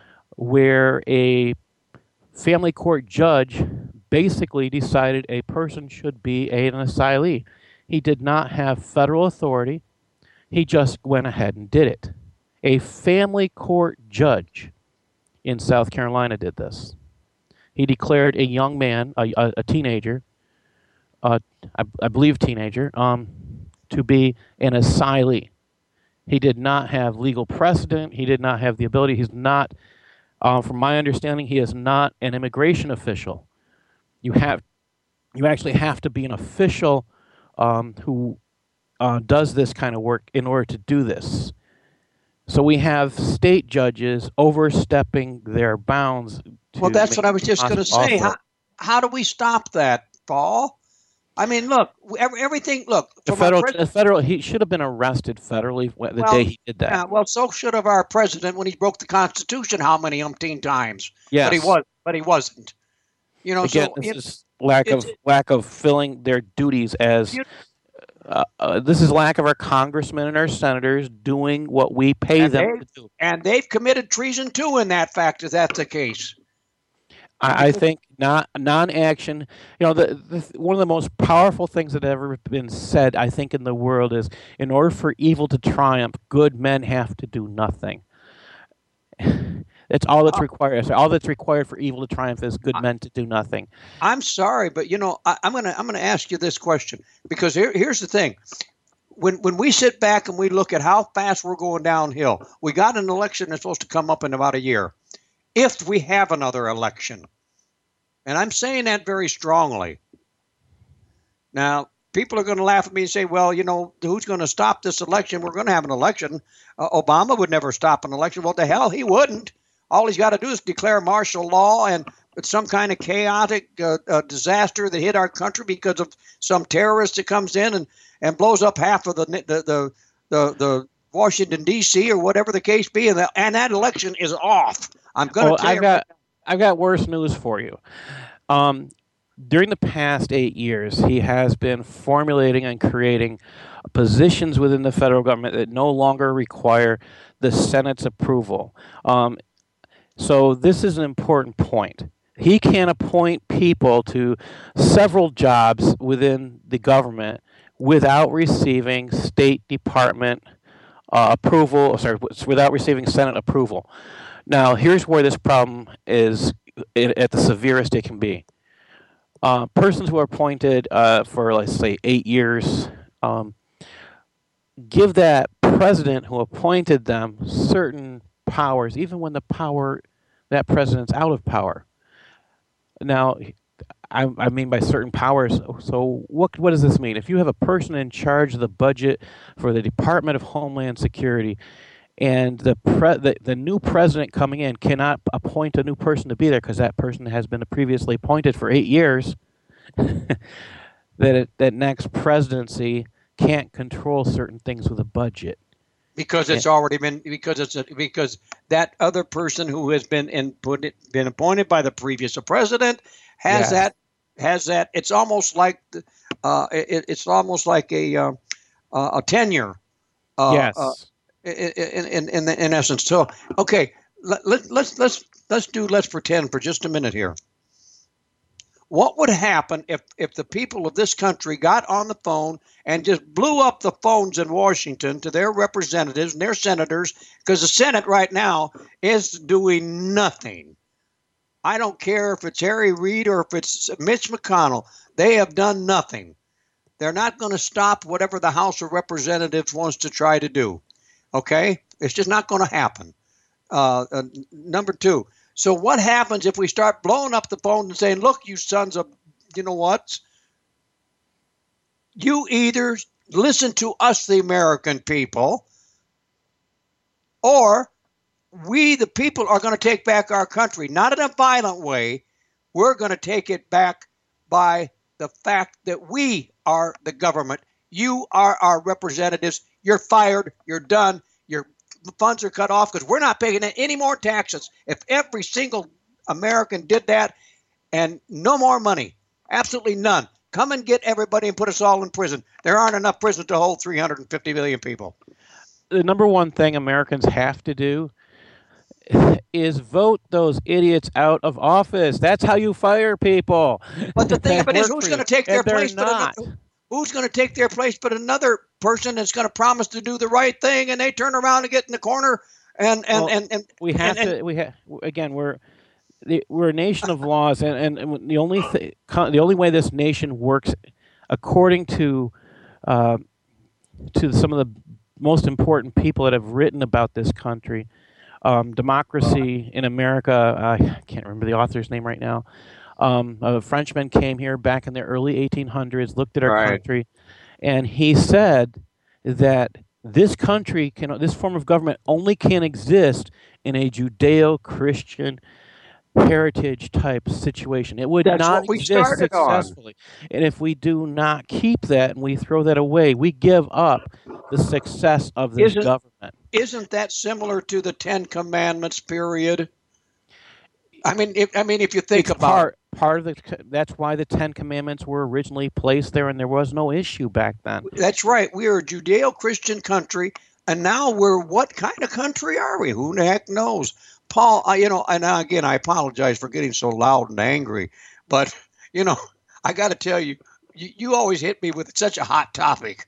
where a family court judge basically decided a person should be an asylee. He did not have federal authority. He just went ahead and did it. A family court judge in South Carolina did this. He declared a young man, a, a, a teenager, uh, I, I believe teenager, um, to be an asylee. He did not have legal precedent. He did not have the ability. He's not, uh, from my understanding, he is not an immigration official. You have, you actually have to be an official um, who uh, does this kind of work in order to do this. So we have state judges overstepping their bounds. To Well, that's make what I was just going to say. offer. How how do we stop that, Paul? I mean, look, every, everything. Look, The from our federal, president. the federal, he should have been arrested federally the Well, day he did that. yeah, well, so should have our president when he broke the Constitution. How many umpteen times? Yes. But he was, but he wasn't. You know, Again, so this it, is lack it's of lack of filling their duties as. you- Uh, uh, this is lack of our congressmen and our senators doing what we pay and them they to do. and they've committed treason too. In that fact, if that's the case. I, I think not non-action. You know, the, the one of the most powerful things that ever been said, I think, in the world is, in order for evil to triumph, good men have to do nothing. That's all that's required. All that's required for evil to triumph is good men to do nothing. I'm sorry, but you know, I, I'm gonna I'm gonna ask you this question because here, here's the thing. When when we sit back and we look at how fast we're going downhill, we got an election that's supposed to come up in about a year. If we have another election, and I'm saying that very strongly. Now, people are going to laugh at me and say, well, you know, who's going to stop this election? We're going to have an election. Uh, Obama would never stop an election. Well, the hell, he wouldn't. All he's got to do is declare martial law and it's some kind of chaotic uh, uh, disaster that hit our country because of some terrorist that comes in and, and blows up half of the the the the, the Washington D C or whatever the case be, and, the, and that election is off. I'm going to well, tell I've you. Got, I've got worse news for you. Um, during the past eight years, he has been formulating and creating positions within the federal government that no longer require the Senate's approval. Um, so this is an important point. He can appoint people to several jobs within the government without receiving State Department uh, approval, sorry, without receiving Senate approval. Now, here's where this problem is at the severest it can be. Uh, persons who are appointed uh, for, let's say, eight years, um, give that president who appointed them certain powers, even when the power, that president's out of power. Now, I, I mean by certain powers, so what what does this mean? If you have a person in charge of the budget for the Department of Homeland Security, and the, pre, the the new president coming in cannot appoint a new person to be there because that person has been previously appointed for eight years, that it, that next presidency can't control certain things with a budget. Because it's already been because it's a, because that other person who has been in, put it, been appointed by the previous president has Yes. that has that. It's almost like uh, it, it's almost like a uh, a tenure. Uh, yes. Uh, in in in, in essence. So okay, let, let, let's let's let's do let's pretend for just a minute here. What would happen if, if the people of this country got on the phone and just blew up the phones in Washington to their representatives and their senators? Because the Senate right now is doing nothing. I don't care if it's Harry Reid or if it's Mitch McConnell. They have done nothing. They're not going to stop whatever the House of Representatives wants to try to do. Okay? It's just not going to happen. Uh, uh, number two. So what happens if we start blowing up the phone and saying, look, you sons of, you know what? You either listen to us, the American people, or we, the people, are going to take back our country. Not in a violent way. We're going to take it back by the fact that we are the government. You are our representatives. You're fired. You're done. You're The funds are cut off because we're not paying any more taxes. If every single American did that, and no more money, absolutely none. Come and get everybody and put us all in prison. There aren't enough prisons to hold three hundred fifty million people. The number one thing Americans have to do is vote those idiots out of office. That's how you fire people. But the thing of it is, Work who's for going to you. take their And they're place? But not. another, who's going to take their place but another person that's going to promise to do the right thing, and they turn around and get in the corner and and Well, and, and we have and, and, to. We have again. We're the, we're a nation of laws, and, and, and the only th- the only way this nation works, according to uh, to some of the most important people that have written about this country, um, democracy in America. I can't remember the author's name right now. Um, a Frenchman came here back in the early eighteen hundreds, looked at our Right. country, and he said that this country can, this form of government only can exist in a Judeo-Christian heritage type situation. It would That's not what we exist started on. successfully. And if we do not keep that and we throw that away, we give up the success of this Isn't- government. Isn't that similar to the Ten Commandments period? I mean, if, I mean, if you think It's about part part of the. That's why the Ten Commandments were originally placed there, and there was no issue back then. that's right. We are a Judeo-Christian country, and now we're what kind of country are we? Who the heck knows? Paul, I, you know, and now again, I apologize for getting so loud and angry, but you know, I got to tell you, you, you always hit me with such a hot topic,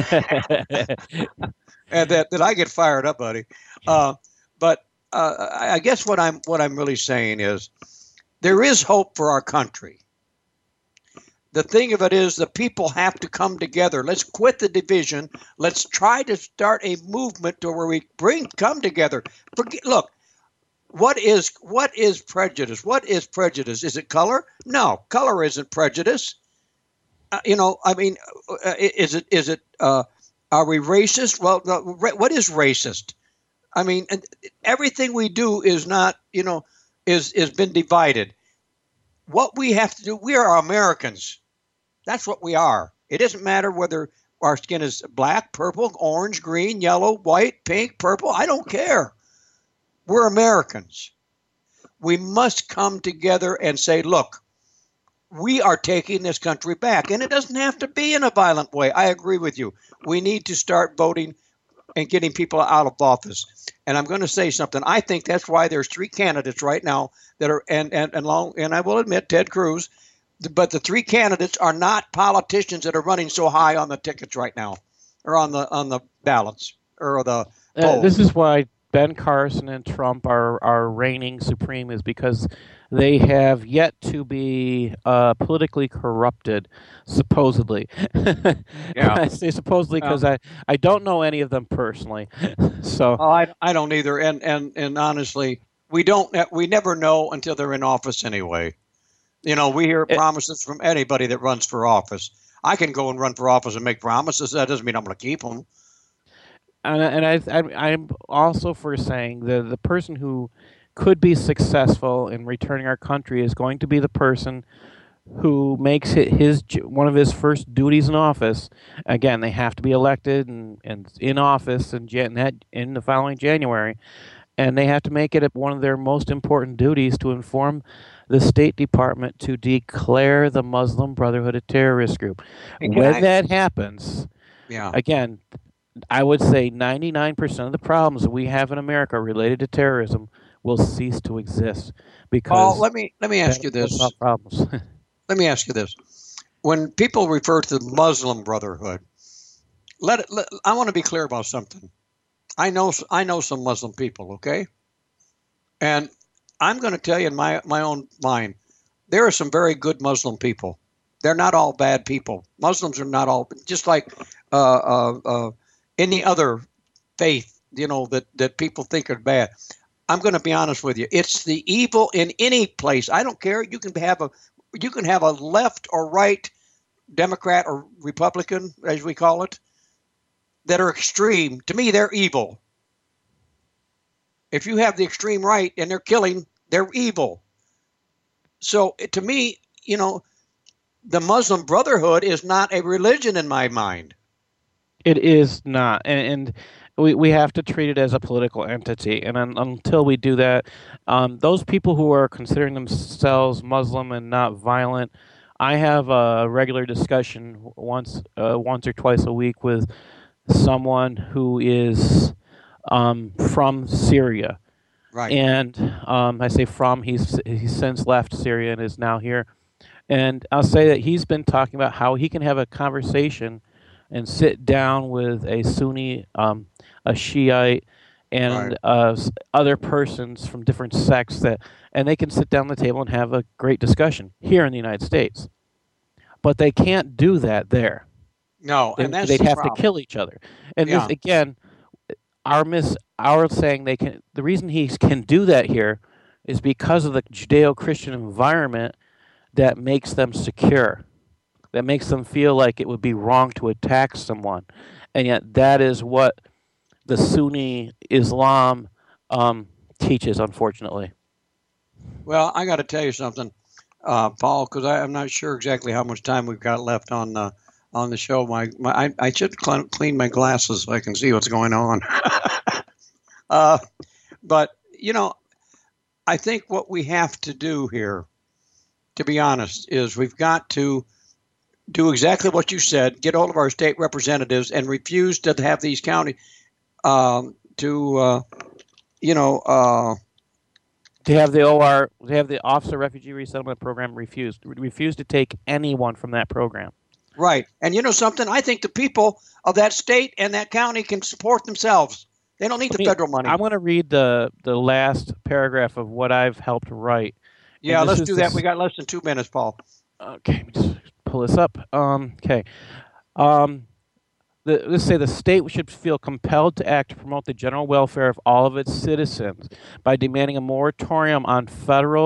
and that, that I get fired up, buddy. Uh, but uh, I I guess what I'm what I'm really saying is, there is hope for our country. The thing of it is, the people have to come together. Let's quit the division. Let's try to start a movement to where we bring come together. Forget, look, what is what is prejudice? What is prejudice? Is it color? No, color isn't prejudice. uh, you know, I mean, uh, is it is it uh, are we racist? Well, the, what is racist? I mean, everything we do is not, you know, is is been divided. What we have to do, we are Americans. That's what we are. It doesn't matter whether our skin is black, purple, orange, green, yellow, white, pink, purple. I don't care. We're Americans. We must come together and say, look, we are taking this country back. And it doesn't have to be in a violent way. I agree with you. We need to start voting and getting people out of office. And I'm going to say something. I think that's why there's three candidates right now that are, and and and long, and I will admit Ted Cruz, but the three candidates are not politicians that are running so high on the tickets right now, or on the on the ballots or the polls. Uh, this is why Ben Carson and Trump are are reigning supreme, is because they have yet to be uh, politically corrupted, supposedly. Yeah. I say supposedly because yeah. I, I don't know any of them personally. So oh, I I don't either, and and and honestly, we don't we never know until they're in office anyway. You know, we hear promises from anybody that runs for office. I can go and run for office and make promises. That doesn't mean I'm going to keep them. And and I, I I'm also for saying the the person who could be successful in returning our country is going to be the person who makes it his one of his first duties in office. Again, they have to be elected and, and in office in, Jan, in the following January, and they have to make it one of their most important duties to inform the State Department to declare the Muslim Brotherhood a terrorist group. When I, that happens, yeah. again, I would say ninety-nine percent of the problems that we have in America related to terrorism will cease to exist. Because oh, let me let me ask you this. Problems. Let me ask you this: when people refer to the Muslim Brotherhood, let it. Let, I want to be clear about something. I know I know some Muslim people, okay, and I'm going to tell you in my my own mind, there are some very good Muslim people. They're not all bad people. Muslims are not all just like uh, uh, uh, any other faith, you know, that that people think are bad. I'm going to be honest with you. It's the evil in any place. I don't care. You can have a you can have a left or right Democrat or Republican, as we call it, that are extreme. To me, they're evil. If you have the extreme right and they're killing, they're evil. So to me, you know, the Muslim Brotherhood is not a religion in my mind. It is not. And, and we, we have to treat it as a political entity. And un, until we do that, um, those people who are considering themselves Muslim and not violent, I have a regular discussion once uh, once or twice a week with someone who is um, from Syria. Right. And um, I say from, he's he's since left Syria and is now here. And I'll say that he's been talking about how he can have a conversation and sit down with a Sunni, um, a Shiite, and right. uh, other persons from different sects, that, and they can sit down at the table and have a great discussion here in the United States. But they can't do that there. No, they, and that's they'd the have problem. to kill each other. And yeah. this, again, our miss, our saying they can. The reason he can do that here is because of the Judeo-Christian environment that makes them secure, that makes them feel like it would be wrong to attack someone. And yet that is what the Sunni Islam um, teaches, unfortunately. Well, I got to tell you something, uh, Paul, because I'm not sure exactly how much time we've got left on the, on the show. My, my I, I should cl- clean my glasses so I can see what's going on. uh, but, you know, I think what we have to do here, to be honest, is we've got to do exactly what you said, get hold of our state representatives and refuse to have these counties um, to, uh, you know, uh, to have the O R, to have the Officer Refugee Resettlement Program refused, refused to take anyone from that program. Right. And you know something? I think the people of that state and that county can support themselves. They don't need Let the me, federal money. I'm going to read the, the last paragraph of what I've helped write. Yeah, let's do that. The, we got less than two minutes, Paul. Okay, let me just pull this up. Um, okay. Um, the, let's say the state should feel compelled to act to promote the general welfare of all of its citizens by demanding a moratorium on federal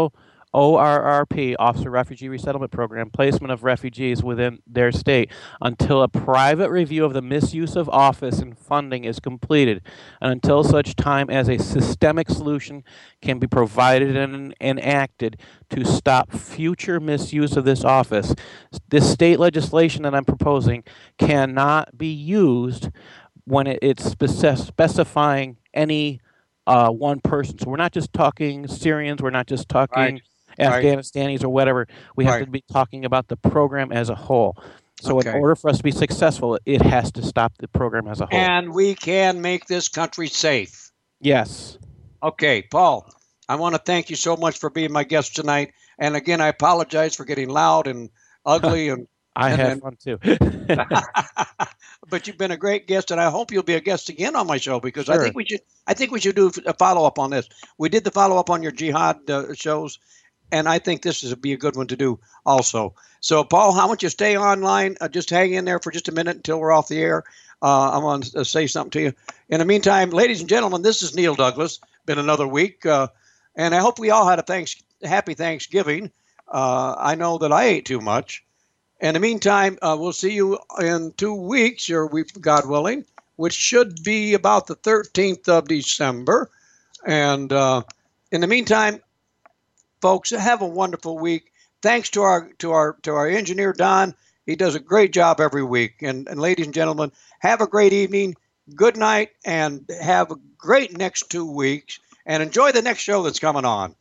O R R P, Officer Refugee Resettlement Program, placement of refugees within their state until a private review of the misuse of office and funding is completed, and until such time as a systemic solution can be provided and enacted to stop future misuse of this office. This state legislation that I'm proposing cannot be used when it, it's spec- specifying any uh, one person. So we're not just talking Syrians, we're not just talking Right. Afghanistanis or whatever. We have Right. to be talking about the program as a whole. So Okay. in order for us to be successful, it has to stop the program as a whole. And we can make this country safe. Yes. Okay, Paul, I want to thank you so much for being my guest tonight. And again, I apologize for getting loud and ugly. and I and, had and, fun too. But you've been a great guest, and I hope you'll be a guest again on my show, because Sure. I think we should. I think we should do a follow up on this. We did the follow up on your jihad uh, shows, and I think this is be a good one to do also. So, Paul, how about you stay online? Uh, just hang in there for just a minute until we're off the air. Uh, I want to say something to you. In the meantime, ladies and gentlemen, this is Neil Douglas. Been another week, uh, and I hope we all had a thanks happy Thanksgiving. Uh, I know that I ate too much. In the meantime, uh, we'll see you in two weeks, or we, God willing, which should be about the thirteenth of December. And uh, in the meantime, folks, have a wonderful week. Thanks to our to our to our engineer Don. He does a great job every week. And, and ladies and gentlemen, have a great evening. Good night, and have a great next two weeks. And enjoy the next show that's coming on.